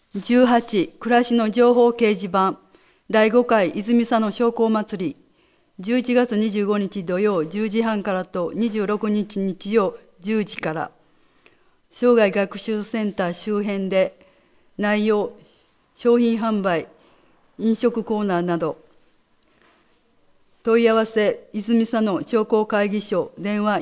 18、暮らしの情報掲示板、第5回泉佐野商工祭り、11月25日土曜10時半からと26日日曜10時から、生涯学習センター周辺で内容、商品販売、飲食コーナーなど、問い合わせ、泉佐野商工会議所、電話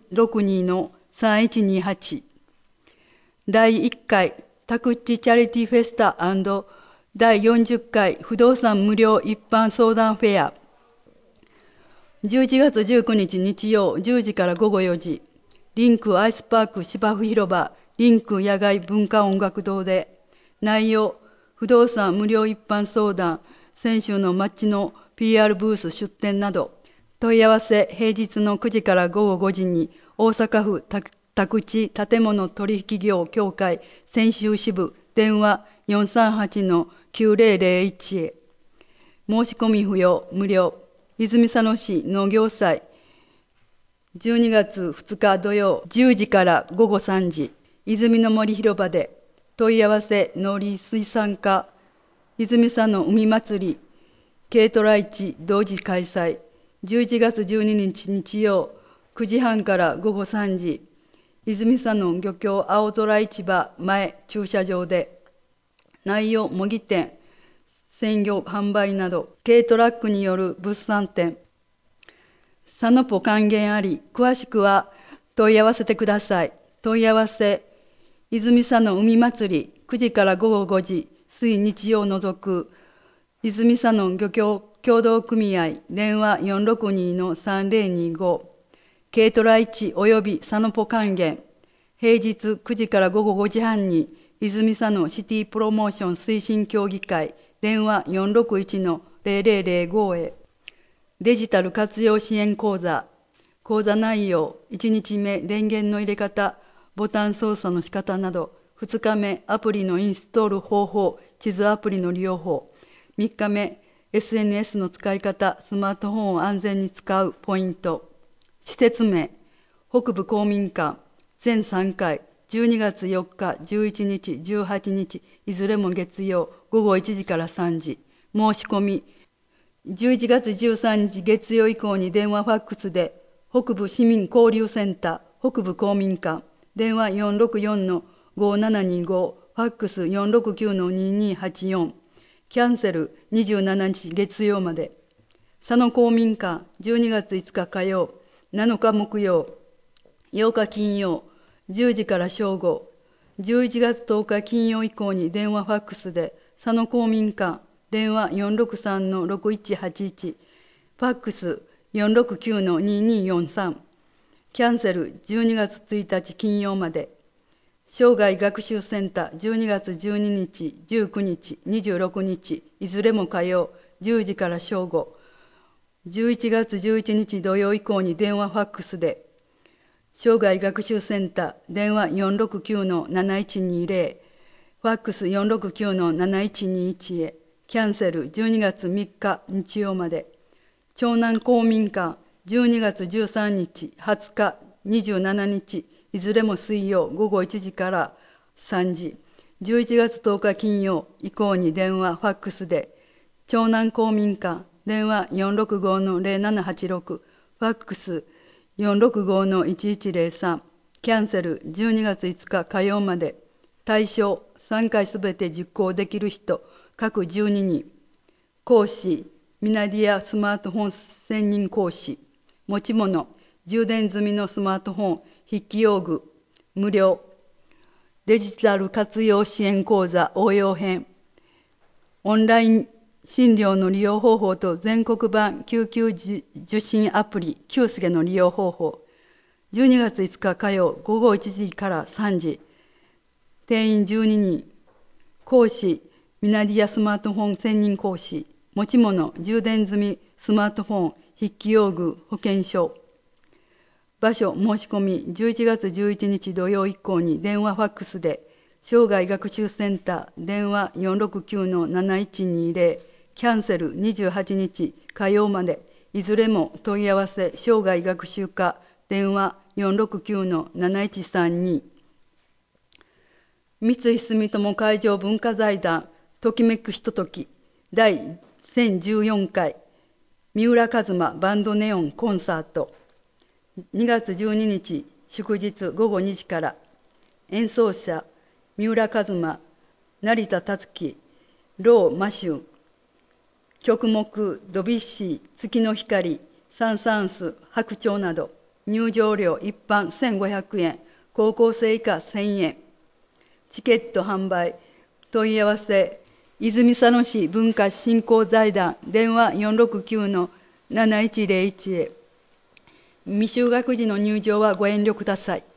462-3128。第1回宅地チャリティーフェスタ&第40回不動産無料一般相談フェア。11月19日日曜10時から午後4時、リンクアイスパーク芝生広場、リンク野外文化音楽堂で、内容、不動産無料一般相談、先週の町の PR ブース出展など、問い合わせ平日の9時から午後5時に、大阪府宅地建物取引業協会泉州支部電話438-9001へ。申し込み不要、無料。泉佐野市農業祭12月2日土曜10時から午後3時、泉の森広場で。問い合わせ農林水産課泉佐野海祭り軽トラ市同時開催11月12日日曜9時半から午後3時、泉佐野漁協青空市場前駐車場で。内容、模擬店、鮮魚販売など、軽トラックによる物産展。サノポ還元あり、詳しくは問い合わせてください。問い合わせ、泉佐野海祭り9時から午後5時、水日曜除く、泉佐野漁協協同組合電話462-3025、軽トラ市及びサノポ還元、平日9時から午後5時半に、泉佐野シティプロモーション推進協議会電話461-0005へ。デジタル活用支援講座。講座内容、1日目電源の入れ方、ボタン操作の仕方など、2日目アプリのインストール方法、地図アプリの利用法、3日目 SNS の使い方、スマートフォンを安全に使うポイント。施設名、北部公民館、全3回、12月4日、11日、18日、いずれも月曜、午後1時から3時。申し込み、11月13日月曜以降に電話ファックスで、北部市民交流センター、北部公民館、電話464-5725、ファックス469-2284、キャンセル27日月曜まで。佐野公民館、12月5日火曜、7日木曜、8日金曜、10時から正午、11月10日金曜以降に電話ファックスで、佐野公民館、電話463-6181、ファックス469-2243、キャンセル12月1日金曜まで。生涯学習センター12月12日、19日、26日、いずれも火曜、10時から正午、11月11日土曜以降に電話ファックスで、生涯学習センター、電話469-7120、ファックス469-7121へ、キャンセル12月3日日曜まで。長南公民館、12月13日、20日、27日、いずれも水曜午後1時から3時、11月10日金曜以降に電話ファックスで、長南公民館、電話465-0786、ファックス465-1103、キャンセル12月5日火曜まで。対象3回すべて実行できる人、各12人。講師、ミナディアスマートフォン専任講師。持ち物、充電済みのスマートフォン、筆記用具、無料。デジタル活用支援講座応用編。オンライン診療の利用方法と全国版救急受診アプリ、キュースゲの利用方法。12月5日火曜午後1時から3時。定員12人。講師、ミナディアスマートフォン専任講師。持ち物、充電済み、スマートフォン、筆記用具、保険証。場所、申し込み、11月11日土曜以降に電話ファックスで、生涯学習センター、電話469-7120、キャンセル28日火曜まで。いずれも問い合わせ、生涯学習課、電話469-7132。 三井住友海上文化財団ときめくひととき第1014回三浦一馬バンドネオンコンサート、2月12日祝日午後2時から。演奏者三浦一馬、成田達樹、ロー・マシュン。曲目ドビュッシー、月の光、サン・サンス、白鳥など。入場料一般1500円、高校生以下1000円。チケット販売問い合わせ泉佐野市文化振興財団電話469-7101へ。未就学児の入場はご遠慮ください。